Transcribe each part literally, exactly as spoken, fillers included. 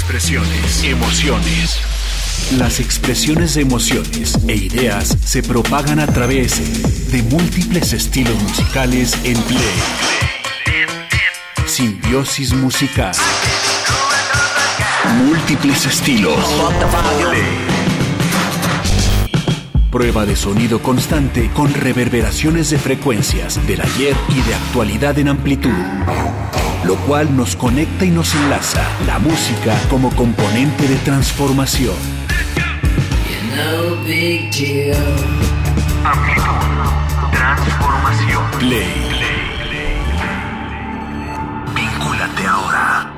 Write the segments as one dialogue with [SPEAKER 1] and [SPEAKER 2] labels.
[SPEAKER 1] expresiones, emociones. Las expresiones de emociones e ideas se propagan a través de múltiples estilos musicales en Play. Simbiosis musical. Múltiples estilos. Prueba de sonido constante con reverberaciones de frecuencias del ayer y de actualidad en amplitud, lo cual nos conecta y nos enlaza la música como componente de transformación.
[SPEAKER 2] No big deal.
[SPEAKER 1] Amplitud, transformación. Play. Vincúlate ahora.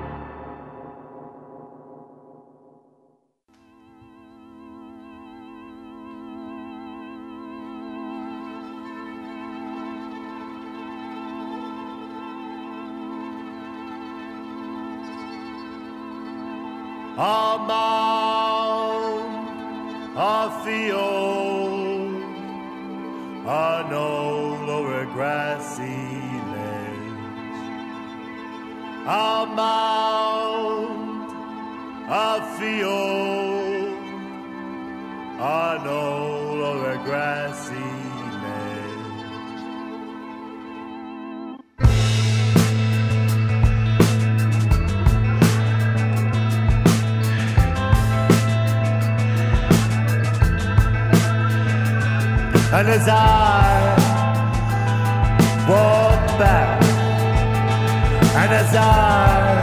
[SPEAKER 3] Amount of the old, I know lower grassy lanes. Amount of the old, I know lower grassy lanes. And as I walk back, and as I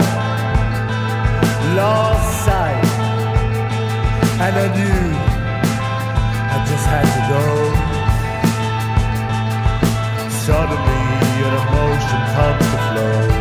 [SPEAKER 3] lost sight, and I knew I just had to go, suddenly an emotion comes to flow.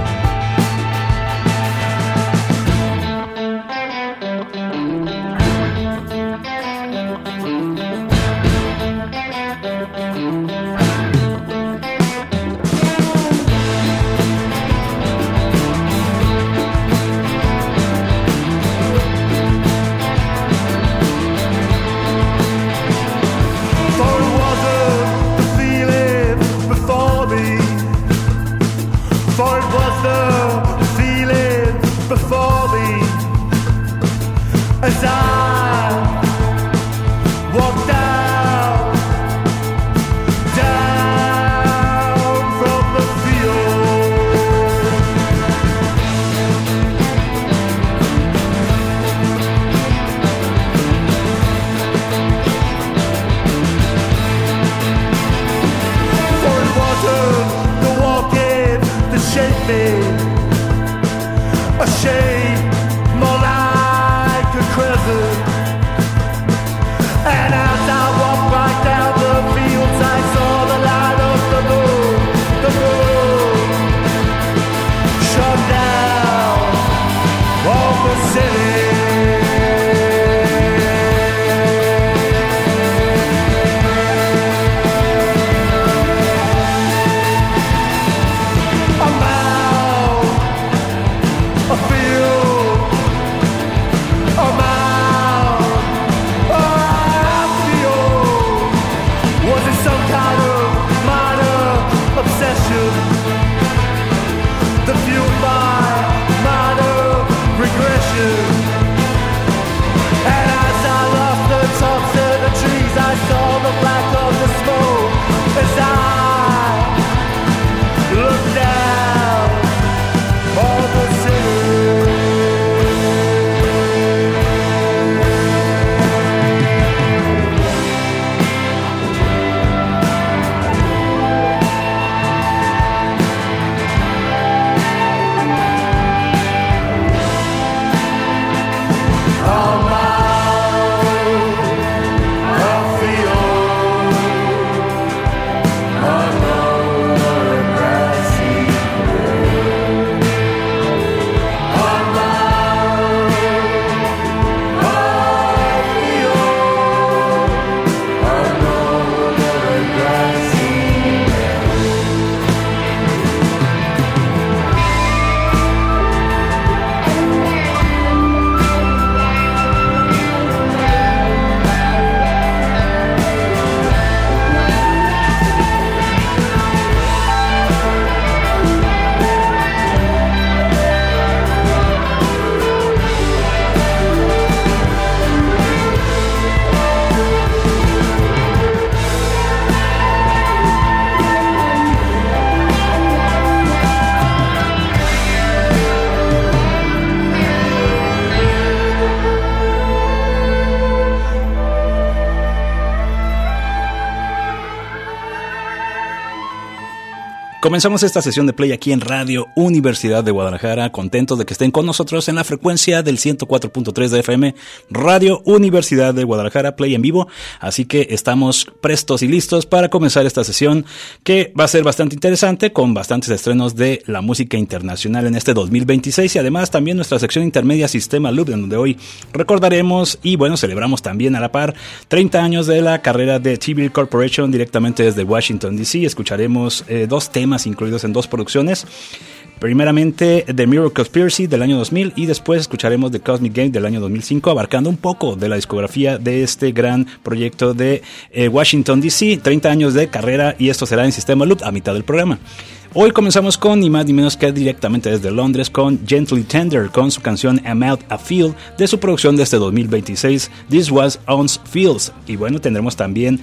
[SPEAKER 4] Comenzamos esta sesión de Play aquí en Radio Universidad de Guadalajara, contentos de que estén con nosotros en la frecuencia del ciento cuatro punto tres de F M, Radio Universidad de Guadalajara, Play en vivo, así que estamos prestos y listos para comenzar esta sesión que va a ser bastante interesante, con bastantes estrenos de la música internacional en este dos mil veintiséis y además también nuestra sección intermedia Sistema Loop, en donde hoy recordaremos y bueno, celebramos también a la par treinta años de la carrera de T V Corporation directamente desde Washington D C. Escucharemos eh, dos temas incluidos en dos producciones. Primeramente The Mirror Conspiracy del año dos mil y después escucharemos The Cosmic Game del año dos mil cinco, abarcando un poco de la discografía de este gran proyecto de eh, Washington D C, treinta años de carrera, y esto será en Sistema Loop a mitad del programa. Hoy comenzamos con ni más ni menos que directamente desde Londres con Gently Tender, con su canción I'm Out a Feel de su producción de este dos mil veintiséis, This Was On Feels. Y bueno, tendremos también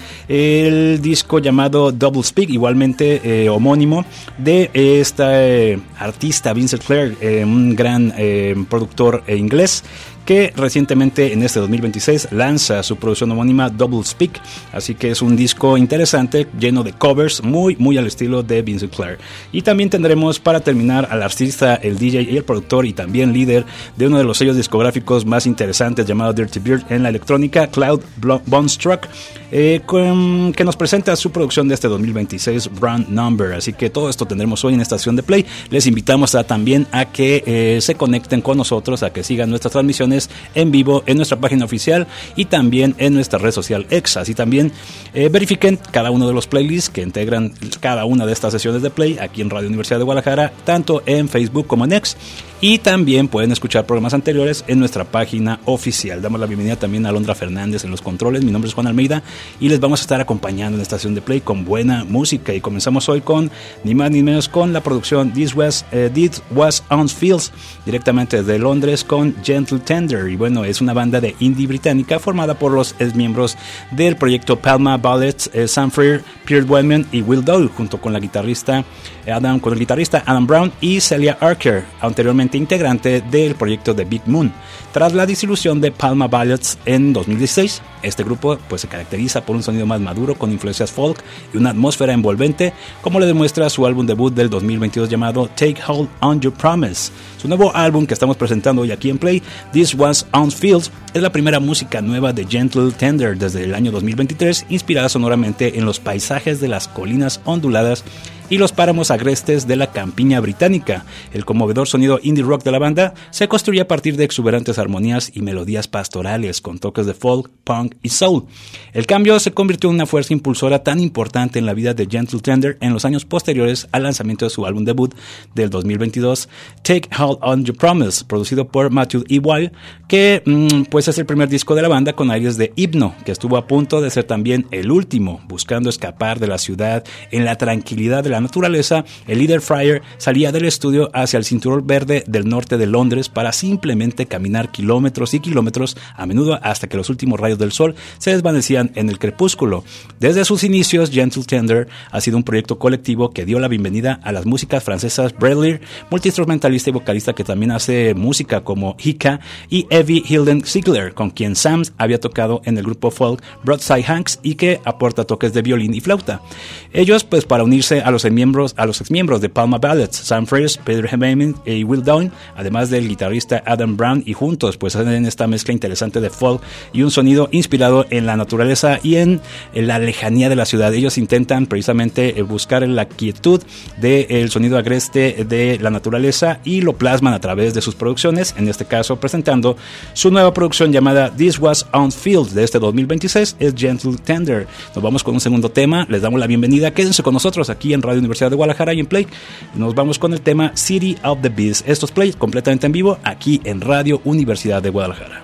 [SPEAKER 4] el disco llamado Double Speak, igualmente eh, homónimo, de eh, esta eh, artista Vincent Clare, eh, un gran eh, productor eh, inglés, que recientemente en este dos mil veintiséis lanza su producción homónima Double Speak, así que es un disco interesante lleno de covers muy muy al estilo de Vincent Clare. Y también tendremos para terminar al artista, el D J y el productor y también líder de uno de los sellos discográficos más interesantes llamado Dirty Beard en la electrónica, Cloud Bonestruck, eh, con, que nos presenta su producción de este dos mil veintiséis, Brown Number. Así que todo esto tendremos hoy en esta estación de Play. Les invitamos a, también a que eh, se conecten con nosotros, a que sigan nuestras transmisiones en vivo en nuestra página oficial y también en nuestra red social X. Así también eh, verifiquen cada uno de los playlists que integran cada una de estas sesiones de Play aquí en Radio Universidad de Guadalajara, tanto en Facebook como en X, y también pueden escuchar programas anteriores en nuestra página oficial. Damos la bienvenida también a Alondra Fernández en los controles. Mi nombre es Juan Almeida y les vamos a estar acompañando en la estación de Play con buena música, y comenzamos hoy con ni más ni menos con la producción This Was, uh, This Was On Feels directamente desde Londres con Gentle Tender. Y bueno, es una banda de indie británica formada por los miembros del proyecto Palma Ballets, eh, Sam Freer, Pierre Wellman y Will Dole, junto con la guitarrista Adam, con el guitarrista Adam Brown y Celia Archer, anteriormente integrante del proyecto de Big Moon. Tras la disolución de Palma Ballets en dos mil dieciséis, este grupo pues se caracteriza por un sonido más maduro con influencias folk y una atmósfera envolvente, como le demuestra su álbum debut del dos mil veintidós llamado Take Hold On Your Promise. Su nuevo álbum que estamos presentando hoy aquí en Play, This Was On Feels, es la primera música nueva de Gentle Tender desde el año dos mil veintitrés, inspirada sonoramente en los paisajes de las colinas onduladas y los páramos agrestes de la campiña británica. El conmovedor sonido indie rock de la banda se construye a partir de exuberantes armonías y melodías pastorales con toques de folk, punk y soul. El cambio se convirtió en una fuerza impulsora tan importante en la vida de Gentle Tender en los años posteriores al lanzamiento de su álbum debut del dos mil veintidós, Take Hold On Your Promise, producido por Matthew E. Weil, que mmm, pues es el primer disco de la banda con aires de himno, que estuvo a punto de ser también el último. Buscando escapar de la ciudad en la tranquilidad de la naturaleza, el líder Fryer salía del estudio hacia el cinturón verde del norte de Londres para simplemente caminar kilómetros y kilómetros, a menudo hasta que los últimos rayos del sol se desvanecían en el crepúsculo. Desde sus inicios, Gentle Tender ha sido un proyecto colectivo que dio la bienvenida a las músicas francesas Bradley, multiinstrumentalista y vocalista que también hace música como Hika, y Evie Hilden Ziegler, con quien Sam había tocado en el grupo folk Broadside Hanks y que aporta toques de violín y flauta. Ellos, pues para unirse a los miembros, a los exmiembros de Palma Ballets, Sam Freer, Peter Heyman y Will Downe, además del guitarrista Adam Brown, y juntos pues hacen esta mezcla interesante de folk y un sonido inspirado en la naturaleza y en, en la lejanía de la ciudad. Ellos intentan precisamente buscar la quietud del sonido agreste de la naturaleza y lo plasman a través de sus producciones, en este caso presentando su nueva producción llamada This Was On Feels de este dos mil veintiséis, es Gentle Tender. Nos vamos con un segundo tema, les damos la bienvenida, quédense con nosotros aquí en Radio Universidad de Guadalajara y en Play. Nos vamos con el tema City of the Beast. Estos Play completamente en vivo aquí en Radio Universidad de Guadalajara.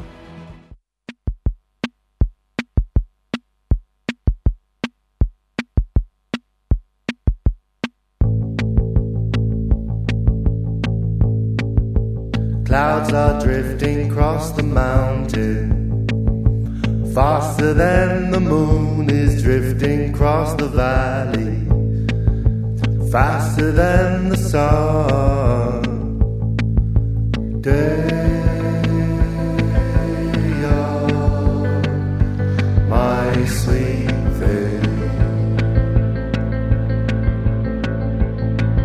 [SPEAKER 5] Clouds are drifting across the mountain, faster than the moon is drifting across the valley, faster than the sun. Day of my sweet thing,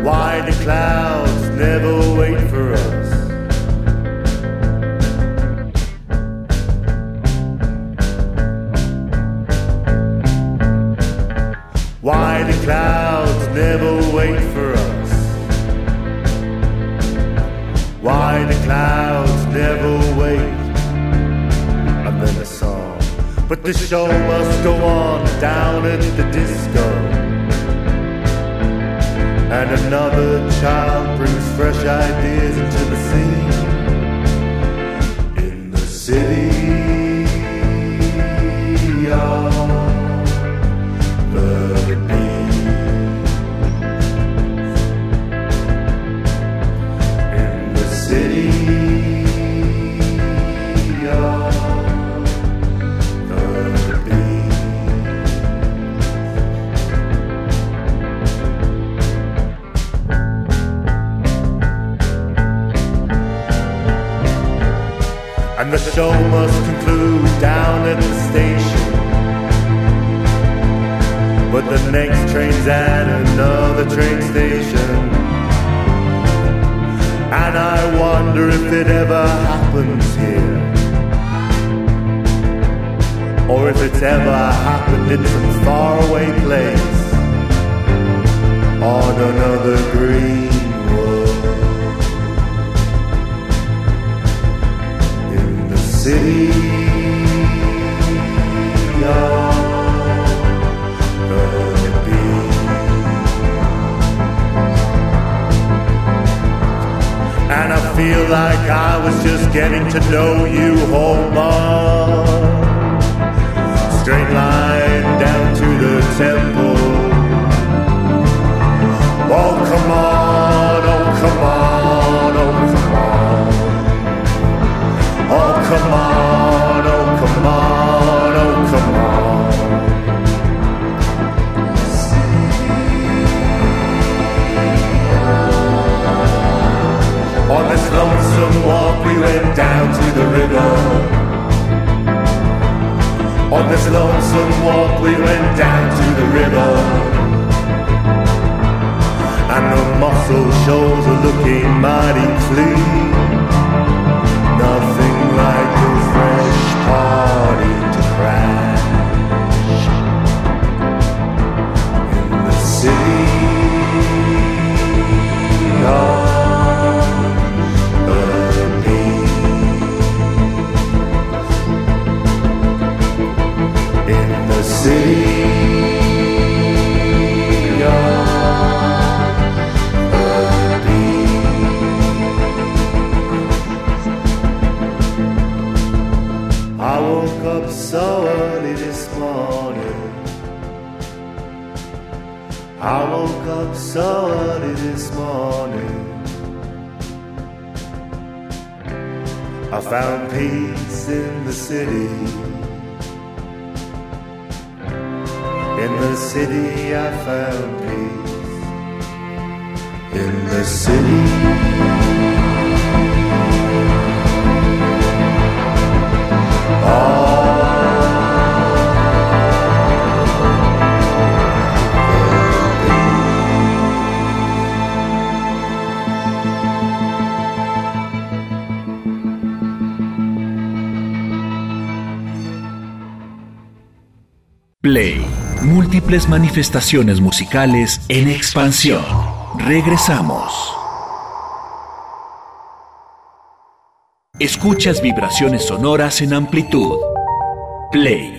[SPEAKER 5] Why the clouds never wait for us? Why the clouds never wait for us? Why the clouds never wait? And then a song. But the show must go on down at the disco. And another child brings fresh ideas into the scene. In the city of the bees. In the city of the bees. And the show must conclude down at the station. But the next train's at another train station. And I wonder if it ever happens here, or if it's ever happened in some faraway place on another green world. In the city of the bees. And I feel like I was just getting to know you, Hobart. Straight line down to the temple. Oh, come on, oh, come on, oh, come on. Oh, come on, oh, come on, oh, come on. On this lonesome walk we went down to the river. On this lonesome walk we went down to the river. And the mussel shoals are looking mighty clean. Nothing like a fresh party to crash. In the city of city of the bees. I woke up so early this morning. I woke up so early this morning. I found peace in the city. In the city I found peace. In the city of
[SPEAKER 1] Play. Múltiples manifestaciones musicales en expansión. Regresamos. Escuchas vibraciones sonoras en amplitud. Play.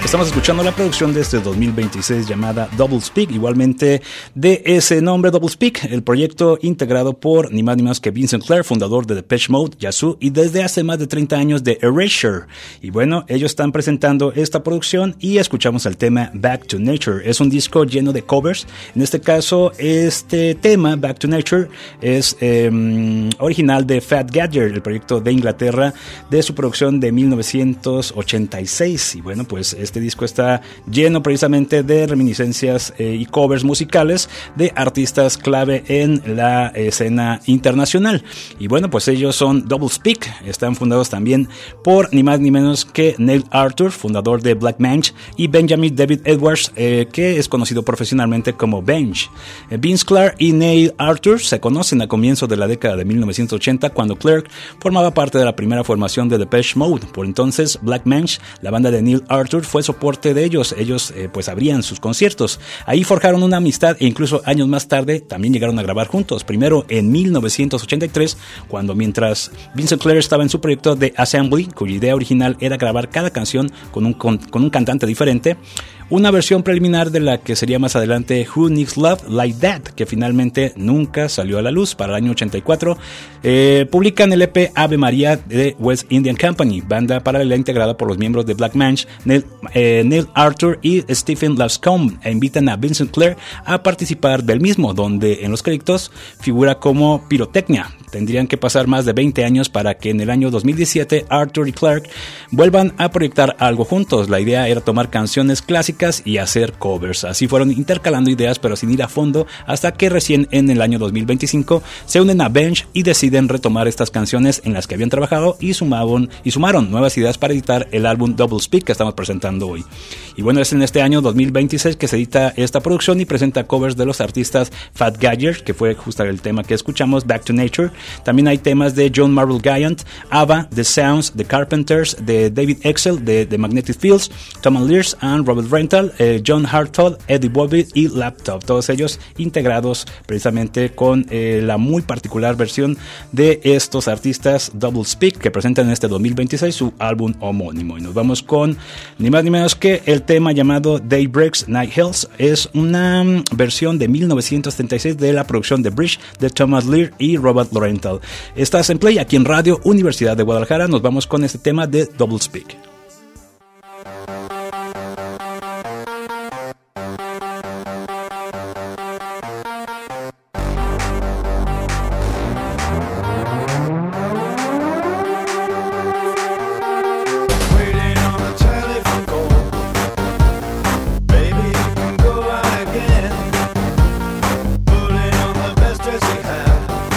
[SPEAKER 4] Estamos escuchando la producción de este dos mil veintiséis llamada Double Speak, igualmente de ese nombre Double Speak, el proyecto integrado por ni más ni menos que Vincent Clair, fundador de Depeche Mode, Yazoo, y desde hace más de treinta años de Erasure. Y bueno, ellos están presentando esta producción y escuchamos el tema Back to Nature. Es un disco lleno de covers. En este caso, este tema, Back to Nature, es eh, original de Fat Gadger, el proyecto de Inglaterra, de su producción de mil novecientos ochenta y seis. Y bueno, pues este disco está lleno precisamente de reminiscencias eh, y covers musicales de artistas clave en la escena internacional. Y bueno, pues ellos son Double Speak, están fundados también por ni más ni menos que Neil Arthur, fundador de Black Mange, y Benjamin David Edwards, eh, que es conocido profesionalmente como Benj. Eh, Vince Clarke y Neil Arthur se conocen a comienzos de la década de mil novecientos ochenta, cuando Clarke formaba parte de la primera formación de Depeche Mode. Por entonces, Black Mange, la banda de Neil Arthur, fue soporte de ellos. Ellos eh, pues abrían sus conciertos. Ahí forjaron una amistad e incluso años más tarde también llegaron a grabar juntos. Primero en mil novecientos ochenta y tres, cuando mientras Vincent Clair estaba en su proyecto de Assembly, cuya idea original era grabar cada canción con un, con, con un cantante diferente, una versión preliminar de la que sería más adelante Who Needs Love Like That, que finalmente nunca salió a la luz. Para el año ochenta y cuatro eh, publican el E P Ave María de West Indian Company, banda paralela integrada por los miembros de Black Mange, Neil, eh, Neil Arthur y Stephen Lipscomb, e invitan a Vincent Clair a participar del mismo, donde en los créditos figura como pirotecnia. Tendrían que pasar más de veinte años para que en el año dos mil diecisiete Arthur y Clarke vuelvan a proyectar algo juntos. La idea era tomar canciones clásicas y hacer covers. Así fueron intercalando ideas, pero sin ir a fondo, hasta que recién en el año dos mil veinticinco se unen a Benj y deciden retomar estas canciones en las que habían trabajado y sumaron, y sumaron nuevas ideas para editar el álbum Double Speak que estamos presentando hoy. Y bueno, es en este año dos mil veintiséis que se edita esta producción y presenta covers de los artistas Fat Gadger, que fue justo el tema que escuchamos, Back to Nature. También hay temas de John Marvel Guyant, ABBA, The Sounds, The Carpenters, de David Excel, de The Magnetic Fields, Tom and Lears and Robert Rental, eh, John Hartwell, Eddie Bobbitt y Laptop. Todos ellos integrados precisamente con eh, la muy particular versión de estos artistas Double Speak, que presentan en este dos mil veintiséis su álbum homónimo. Y nos vamos con ni más ni menos que el tema llamado Daybreaks Night Hills. Es una versión de mil novecientos setenta y seis de la producción de Bridge de Thomas Lear y Robert Lorental. Estás en Play aquí en Radio Universidad de Guadalajara. Nos vamos con este tema de Double Speak.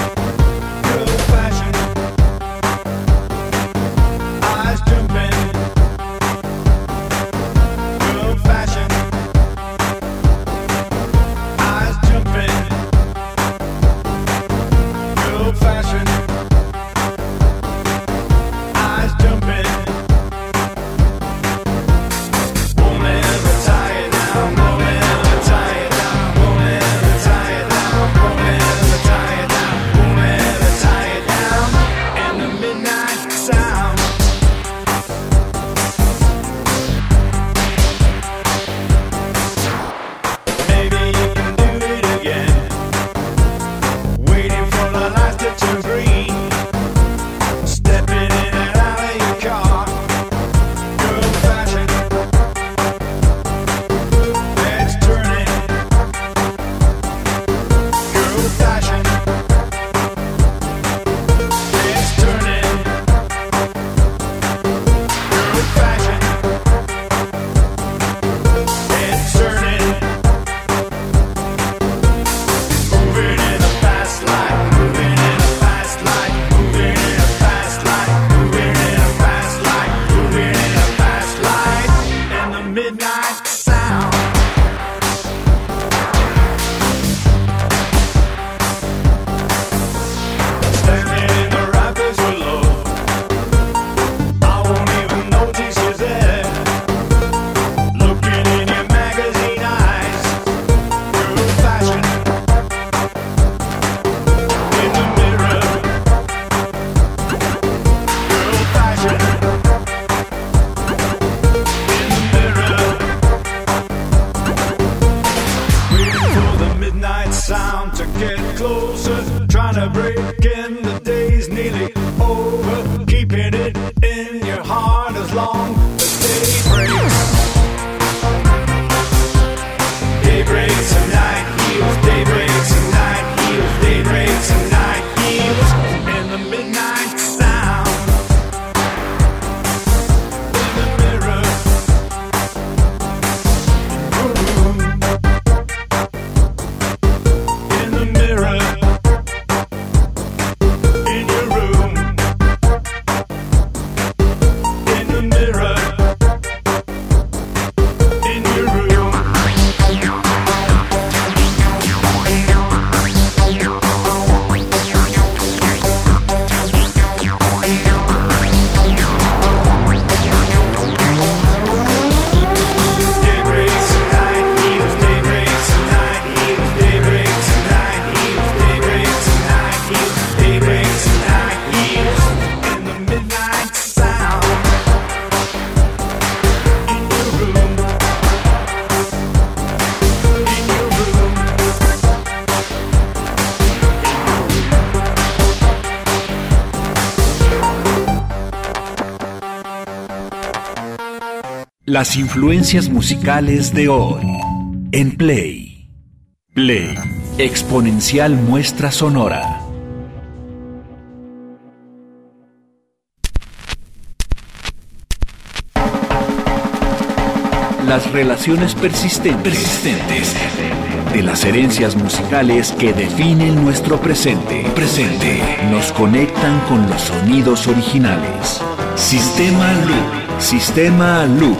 [SPEAKER 6] Eyes jumping
[SPEAKER 1] Las influencias musicales de hoy en Play. Play, exponencial muestra sonora. Las relaciones persistentes, persistentes de las herencias musicales que definen nuestro presente, presente, nos conectan con los sonidos originales. Sistema Loop, Sistema Loop.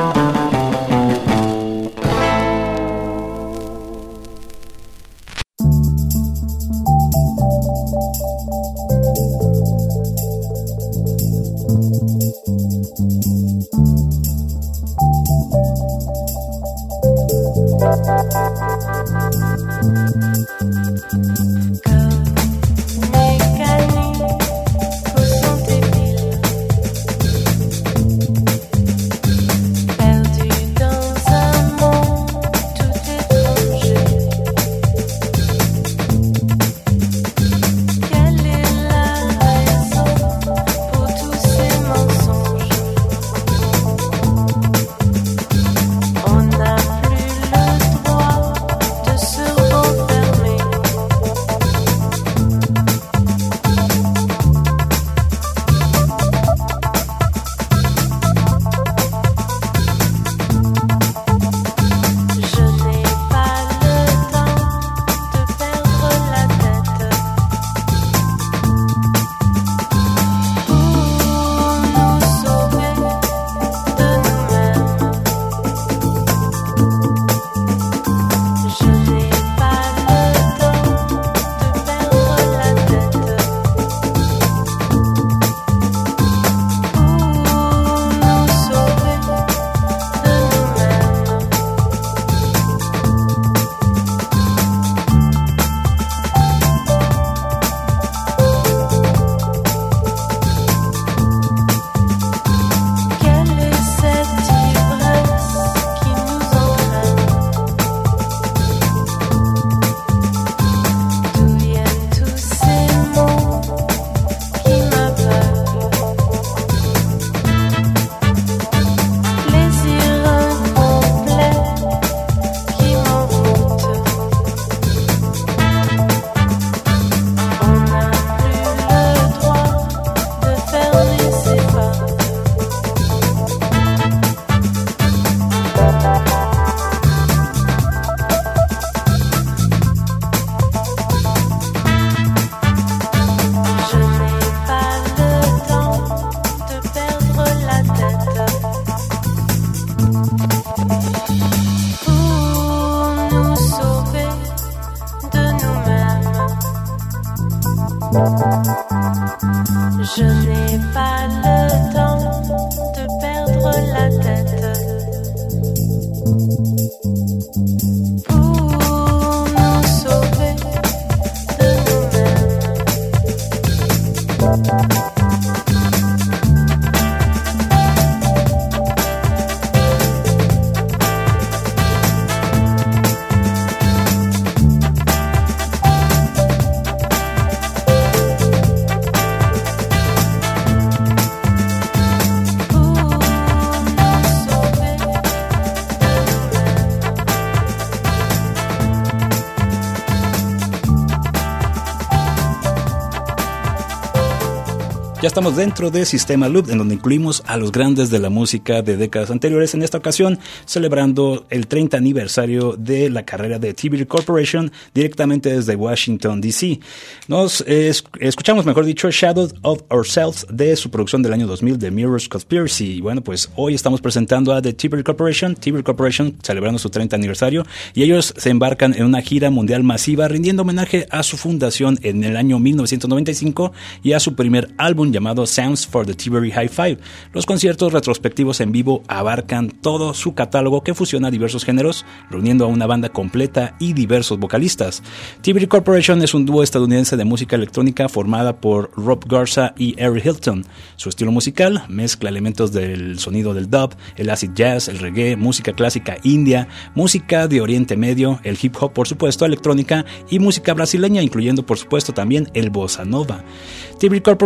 [SPEAKER 6] Je n'ai pas le temps de perdre la tête pour nous sauver de nous-mêmes.
[SPEAKER 4] Ya estamos dentro de Sistema Loop, en donde incluimos a los grandes de la música de décadas anteriores, en esta ocasión celebrando el treinta aniversario de la carrera de T V R Corporation directamente desde Washington, D C Nos eh, escuchamos, mejor dicho, Shadow of Ourselves de su producción del año dos mil, The Mirror's Conspiracy. Y bueno, pues hoy estamos presentando a The T V R Corporation, T V R Corporation celebrando su treinta aniversario, y ellos se embarcan en una gira mundial masiva rindiendo homenaje a su fundación en el año mil novecientos noventa y cinco y a su primer álbum llamado Sounds for the T V R High Five. Los conciertos retrospectivos en vivo abarcan todo su catálogo que fusiona diversos géneros, reuniendo a una banda completa y diversos vocalistas. T V R Corporation es un dúo estadounidense de música electrónica formada por Rob Garza y Eric Hilton. Su estilo musical mezcla elementos del sonido del dub, el acid jazz, el reggae, música clásica india, música de Oriente Medio, el hip hop, por supuesto, electrónica y música brasileña, incluyendo por supuesto también el bossa nova. T V R Corporation se formó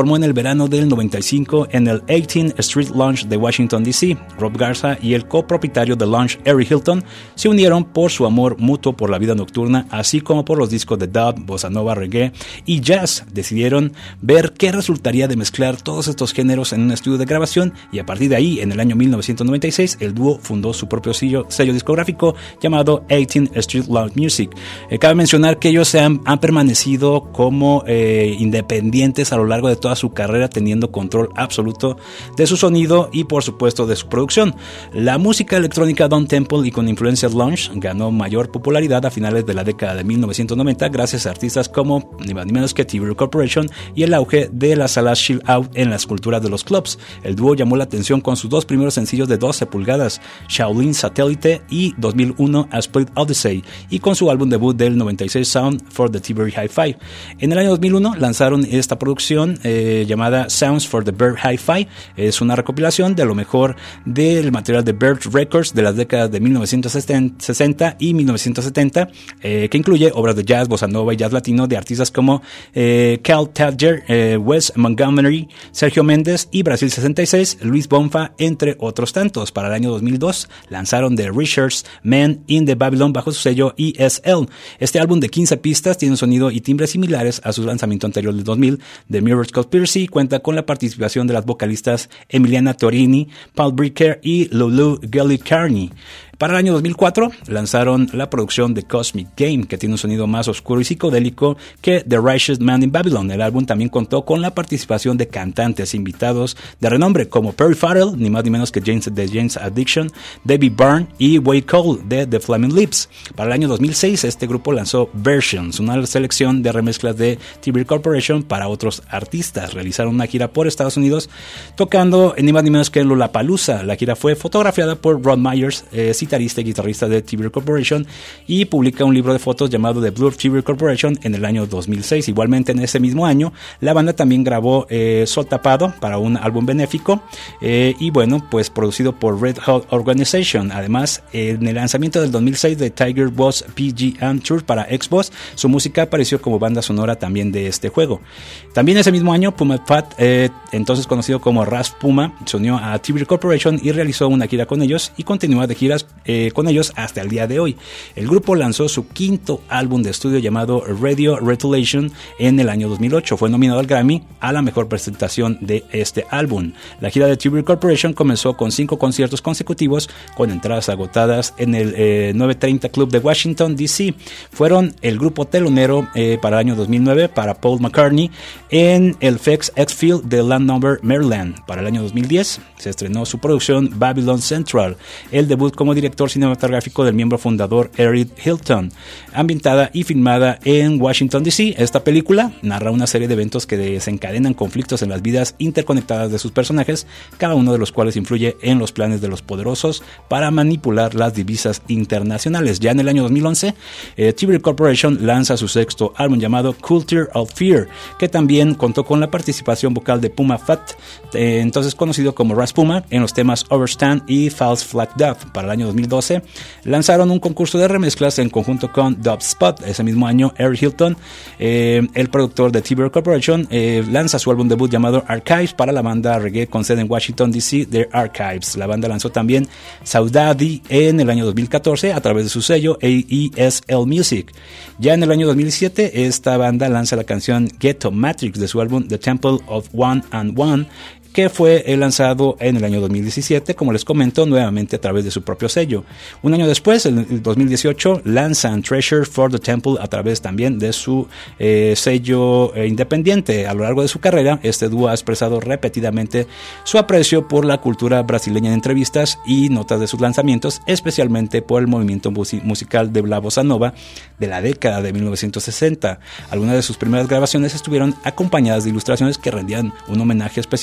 [SPEAKER 4] formó en el verano del noventa y cinco en el eighteenth Street Lounge de Washington, D C Rob Garza y el copropietario del lounge, Eric Hilton, se unieron por su amor mutuo por la vida nocturna, así como por los discos de dub, bossa nova, reggae y jazz. Decidieron ver qué resultaría de mezclar todos estos géneros en un estudio de grabación, y a partir de ahí, en el año mil novecientos noventa y seis, el dúo fundó su propio sello, sello discográfico llamado eighteenth Street Lounge Music. Eh, cabe mencionar que ellos se han, han permanecido como eh, independientes a lo largo de toda su carrera, teniendo control absoluto de su sonido y por supuesto de su producción. La música electrónica Down Temple y con influencias lounge ganó mayor popularidad a finales de la década de mil novecientos noventa gracias a artistas como ni más ni menos que T-Bird Corporation y el auge de las salas chill out en las culturas de los clubs. El dúo llamó la atención con sus dos primeros sencillos de doce pulgadas, Shaolin Satellite y dos mil uno A Split Odyssey, y con su álbum debut del noventa y seis Sound for the T-Bird Hi-Fi. En el año dos mil uno lanzaron esta producción eh, llamada Sounds for the Bird Hi-Fi. Es una recopilación de lo mejor del material de Bird Records de las décadas de mil novecientos sesenta y mil novecientos setenta, eh, que incluye obras de jazz, bossa nova y jazz latino de artistas como eh, Cal Tadger, eh, Wes Montgomery, Sergio Méndez y Brasil sesenta y seis, Luis Bonfa, entre otros tantos. Para el año dos mil dos lanzaron The Richards Man in the Babylon bajo su sello E S L. Este álbum de quince pistas tiene un sonido y timbre similares a su lanzamiento anterior del dos mil, The Mirror's Conspiracy. Cuenta con la participación de las vocalistas Emiliana Torini, Paul Bricker y Lulu Gellicarni. Para el año dos mil cuatro lanzaron la producción de Cosmic Game, que tiene un sonido más oscuro y psicodélico que The Righteous Man in Babylon. El álbum también contó con la participación de cantantes invitados de renombre como Perry Farrell, ni más ni menos que James de James Addiction, Debbie Byrne y Wade Cole de The Flaming Lips. Para el año dos mil seis este grupo lanzó Versions, una selección de remezclas de T-Bird Corporation para otros artistas. Realizaron una gira por Estados Unidos tocando ni más ni menos que en Lollapalooza. La gira fue fotografiada por Ron Myers, eh, guitarrista y guitarrista de T-Bird Corporation, y publica un libro de fotos llamado The Blue of T-Bird Corporation en el año dos mil seis. Igualmente en ese mismo año la banda también grabó eh, Sol Tapado para un álbum benéfico eh, y bueno, pues producido por Red Hot Organization. Además, en el lanzamiento del dos mil seis de Tiger Woods P G A Tour para Xbox, su música apareció como banda sonora también de este juego. También ese mismo año Puma Fat, eh, entonces conocido como Ras Puma, se unió a T-Bird Corporation y realizó una gira con ellos y continúa de giras Eh, con ellos hasta el día de hoy. El grupo lanzó su quinto álbum de estudio llamado Radio Retulation en el año dos mil ocho. Fue nominado al Grammy a la mejor presentación de este álbum. La gira de T-Bird Corporation comenzó con cinco conciertos consecutivos con entradas agotadas en el eh, novecientos treinta Club de Washington, D C Fueron el grupo telonero eh, para el año dos mil nueve para Paul McCartney en el FedEx Exfield de Landover, Maryland. Para el año dos mil diez se estrenó su producción Babylon Central, el debut como director cinematográfico del miembro fundador Eric Hilton, ambientada y filmada en Washington, D C Esta película narra una serie de eventos que desencadenan conflictos en las vidas interconectadas de sus personajes, cada uno de los cuales influye en los planes de los poderosos para manipular las divisas internacionales. Ya en el año dos mil once, eh, T-Bird Corporation lanza su sexto álbum llamado Culture of Fear, que también contó con la participación vocal de Puma Fat, eh, entonces conocido como Ras Puma, en los temas Overstand y False Flag Dove. Para el año dos mil doce lanzaron un concurso de remezclas en conjunto con Dubspot. Ese mismo año Eric Hilton, eh, el productor de T-Bird Corporation, eh, lanza su álbum debut llamado Archives para la banda reggae con sede en Washington, D C The Archives. La banda lanzó también Saudade en el año dos mil catorce a través de su sello E S L Music. Ya en el año dos mil diecisiete esta banda lanza la canción Ghetto Matrix de su álbum The Temple of One and One, que fue lanzado en el año dos mil diecisiete, como les comento, nuevamente a través de su propio sello. Un año después, en el dos mil dieciocho, lanzan Treasure for the Temple a través también de su eh, sello eh, independiente. A lo largo de su carrera, este dúo ha expresado repetidamente su aprecio por la cultura brasileña en entrevistas y notas de sus lanzamientos, especialmente por el movimiento mus- musical de la bossa nova de la década de mil novecientos sesenta. Algunas de sus primeras grabaciones estuvieron acompañadas de ilustraciones que rendían un homenaje específico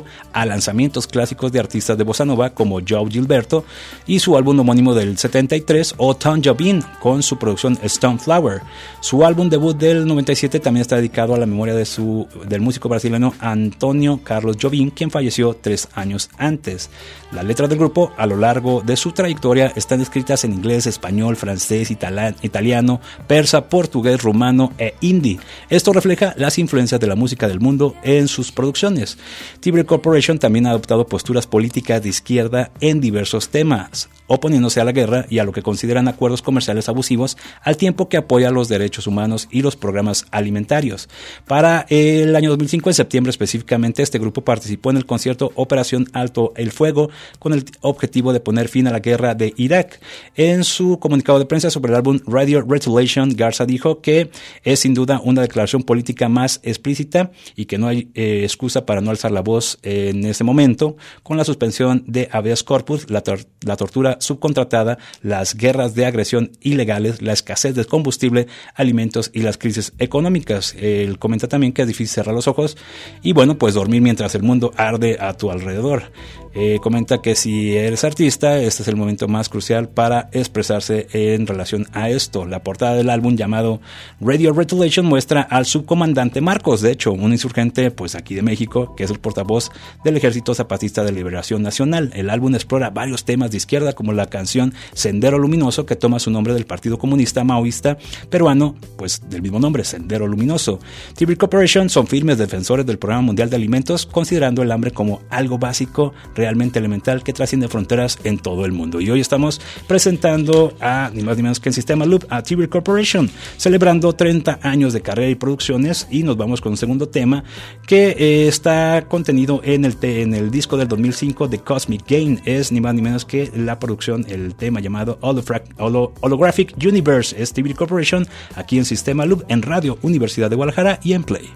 [SPEAKER 4] a lanzamientos clásicos de artistas de bossa nova como João Gilberto y su álbum homónimo del setenta y tres o Tom Jobim con su producción Stone Flower. Su álbum debut del noventa y siete también está dedicado a la memoria de su, del músico brasileño Antônio Carlos Jobim, quien falleció tres años antes. Las letras del grupo a lo largo de su trayectoria están escritas en inglés, español, francés, itala, italiano, persa, portugués, rumano e hindi. Esto refleja las influencias de la música del mundo en sus producciones. Tiberi Corporation también ha adoptado posturas políticas de izquierda en diversos temas, oponiéndose a la guerra y a lo que consideran acuerdos comerciales abusivos, al tiempo que apoya los derechos humanos y los programas alimentarios. Para el año dos mil cinco, en septiembre específicamente, este grupo participó en el concierto Operación Alto el Fuego con el objetivo de poner fin a la guerra de Irak. En su comunicado de prensa sobre el álbum Radio Retaliation, Garza dijo que es sin duda una declaración política más explícita y que no hay eh, excusa para no alzar la voz en ese momento, con la suspensión de habeas corpus, la, tor- la tortura subcontratada, las guerras de agresión ilegales, la escasez de combustible, alimentos y las crisis económicas. Él comenta también que es difícil cerrar los ojos y bueno, pues dormir mientras el mundo arde a tu alrededor. Eh, comenta que si eres artista, este es el momento más crucial para expresarse en relación a esto. La portada del álbum, llamado Radio Retaliation, muestra al subcomandante Marcos, de hecho, un insurgente pues aquí de México, que es el portavoz del Ejército Zapatista de Liberación Nacional. El álbum explora varios temas de izquierda, como la canción Sendero Luminoso, que toma su nombre del Partido Comunista Maoísta peruano, pues del mismo nombre, Sendero Luminoso. Tiberi Corporation son firmes defensores del Programa Mundial de Alimentos, considerando el hambre como algo básico, realmente elemental, que trasciende fronteras en todo el mundo. Y hoy estamos presentando a, ni más ni menos que en Sistema Loop, a Tiberi Corporation, celebrando treinta años de carrera y producciones, y nos vamos con un segundo tema que eh, está contenido en el, te, en el disco del dos mil cinco de Cosmic Gain. Es ni más ni menos que la producción, el tema llamado Holofra- Holo- Holographic Universe. Es Tiberi Corporation aquí en Sistema Loop, en Radio Universidad de Guadalajara y en Play.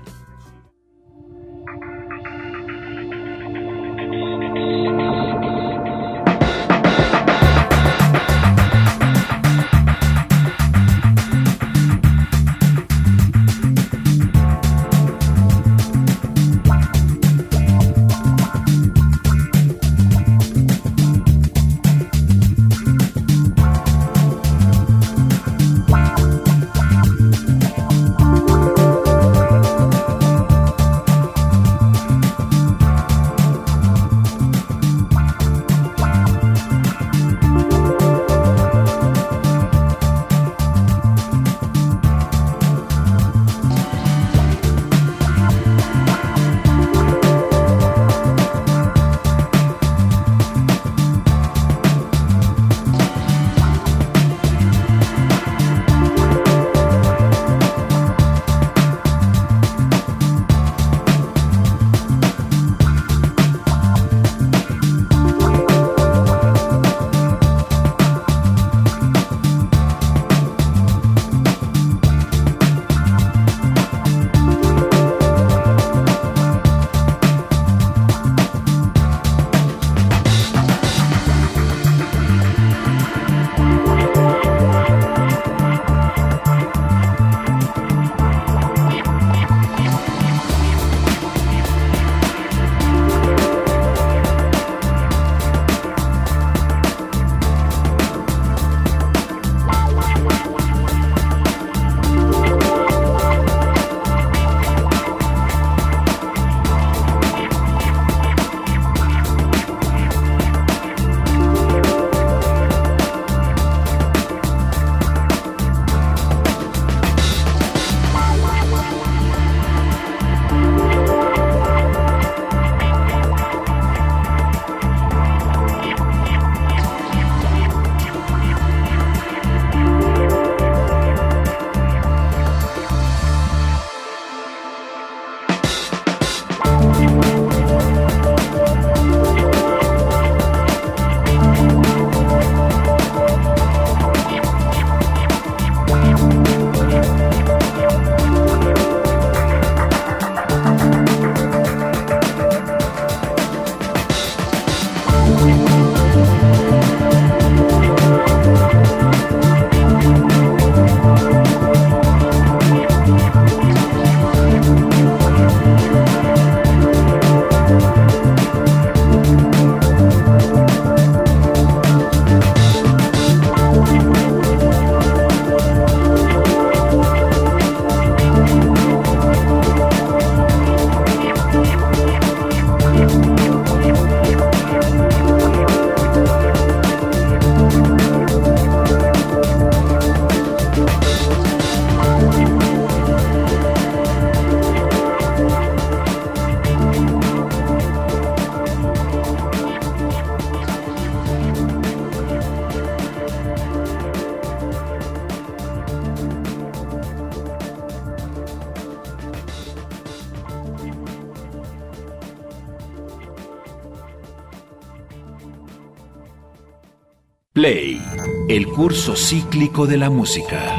[SPEAKER 1] Play, el curso cíclico de la música.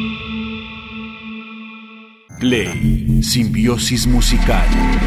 [SPEAKER 1] Play, simbiosis musical.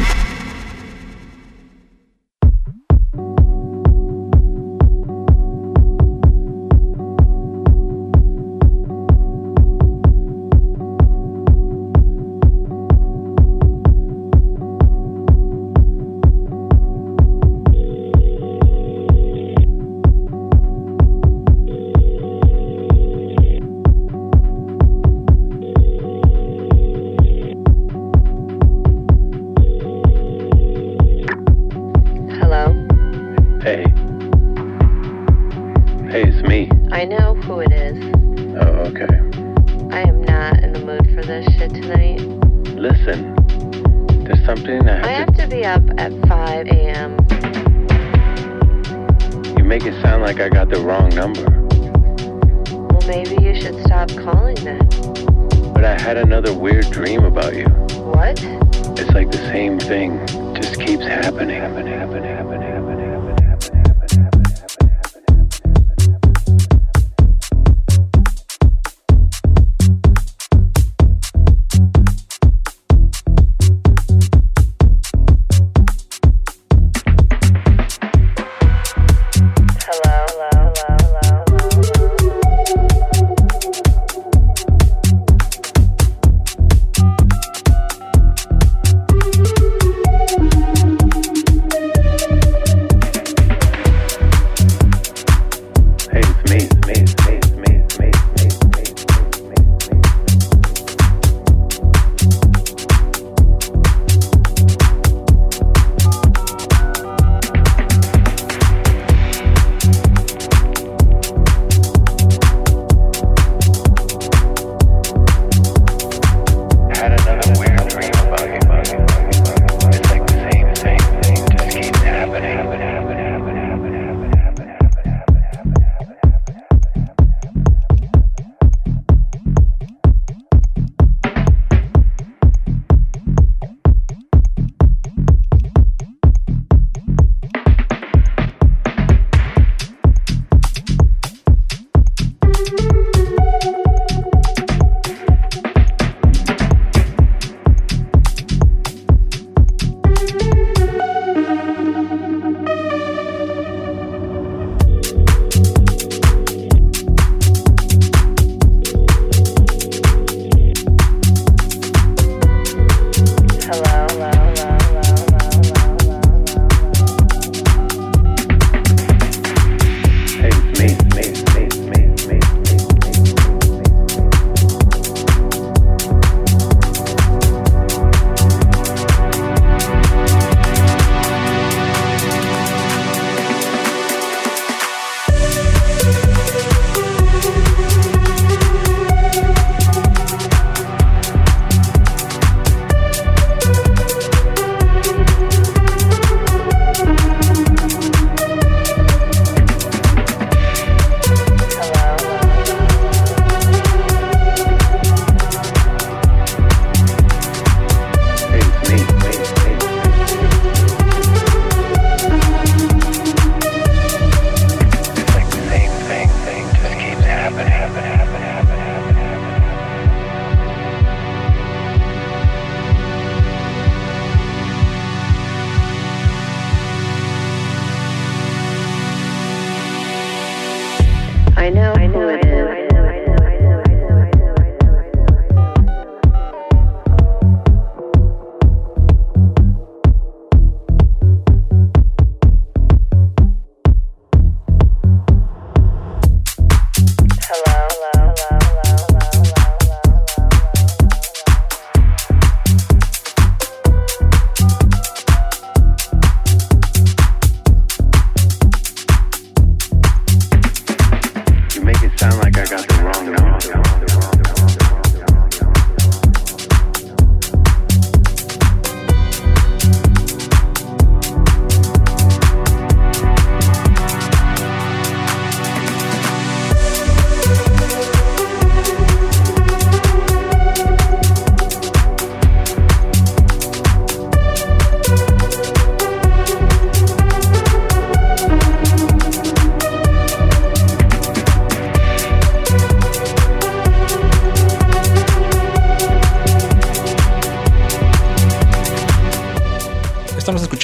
[SPEAKER 7] I know, I know it is.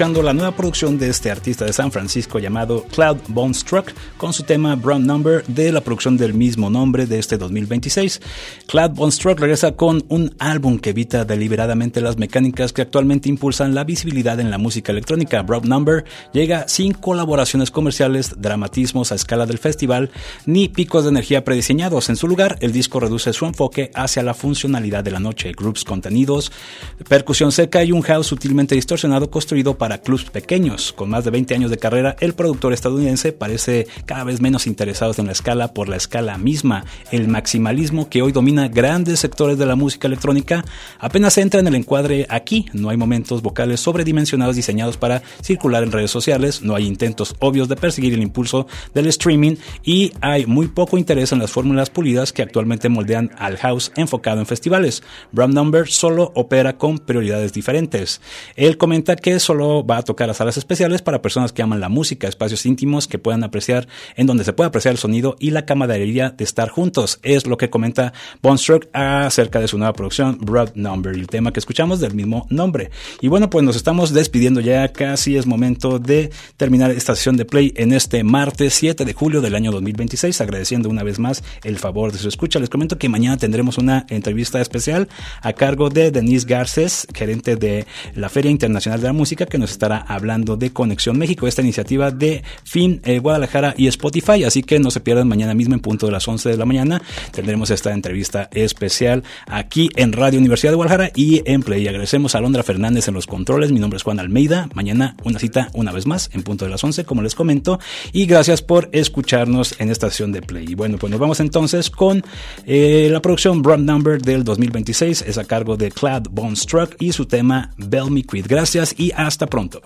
[SPEAKER 4] escuchando la nueva producción de este artista de San Francisco llamado Cloud Bonestruck con su tema Brown Number de la producción del mismo nombre de este dos mil veintiséis. Cloud Bonestruck regresa con un álbum que evita deliberadamente las mecánicas que actualmente impulsan la visibilidad en la música electrónica. Brown Number llega sin colaboraciones comerciales, dramatismos a escala del festival, ni picos de energía prediseñados. En su lugar, el disco reduce su enfoque hacia la funcionalidad de la noche, grooves contenidos, percusión seca y un house sutilmente distorsionado construido para clubs pequeños. Con más de veinte años de carrera, el productor estadounidense parece cada vez menos interesado en la escala por la escala misma. El maximalismo que hoy domina grandes sectores de la música electrónica apenas entra en el encuadre aquí. No hay momentos vocales sobredimensionados diseñados para circular en redes sociales, no hay intentos obvios de perseguir el impulso del streaming y hay muy poco interés en las fórmulas pulidas que actualmente moldean al house enfocado en festivales. Brown Number solo opera con prioridades diferentes. Él comenta que solo va a tocar a salas especiales para personas que aman la música, espacios íntimos que puedan apreciar, en donde se pueda apreciar el sonido y la camaradería de estar juntos. Es lo que comenta Bonestruck acerca de su nueva producción Brown Number, el tema que escuchamos del mismo nombre. Y bueno, pues nos estamos despidiendo ya, casi es momento de terminar esta sesión de play en este martes siete de julio del año dos mil veintiséis, agradeciendo una vez más el favor de su escucha. Les comento que mañana tendremos una entrevista especial a cargo de Denise Garces, gerente de la Feria Internacional de la Música, que nos estará hablando de Conexión México, esta iniciativa de Fin eh, Guadalajara y Spotify, así que no se pierdan mañana mismo en punto de las once de la mañana, tendremos esta entrevista especial aquí en Radio Universidad de Guadalajara y en Play. Agradecemos a Alondra Fernández en los controles, mi nombre es Juan Almeida, mañana una cita una vez más en punto de las once, como les comento, y gracias por escucharnos en esta sesión de Play. Y bueno, pues nos vamos entonces con eh, la producción Brown Number del dos mil veintiséis, es a cargo de Cloud Bonestruck y su tema Bell Me Quit. Gracias y hasta pronto.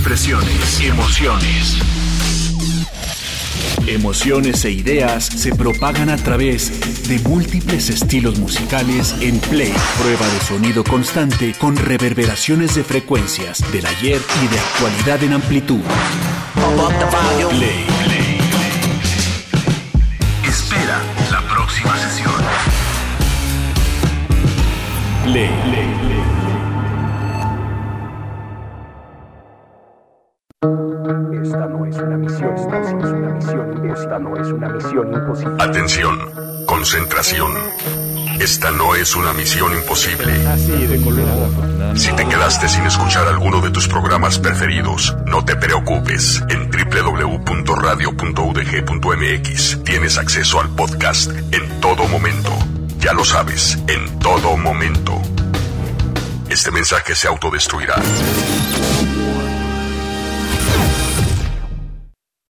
[SPEAKER 1] expresiones, emociones. Emociones e ideas se propagan a través de múltiples estilos musicales en Play, prueba de sonido constante con reverberaciones de frecuencias del ayer y de actualidad en amplitud. Play, Play. Espera la próxima sesión. Play, Play, Play.
[SPEAKER 7] Esta no es una misión, esta no es una misión, esta no es una misión imposible.
[SPEAKER 8] Atención, concentración. Esta no es una misión imposible.
[SPEAKER 3] Así de colorado.
[SPEAKER 8] Si te quedaste sin escuchar alguno de tus programas preferidos, no te preocupes. En doble u doble u doble u punto radio punto u d g punto m x tienes acceso al podcast en todo momento. Ya lo sabes, en todo momento. Este mensaje se autodestruirá.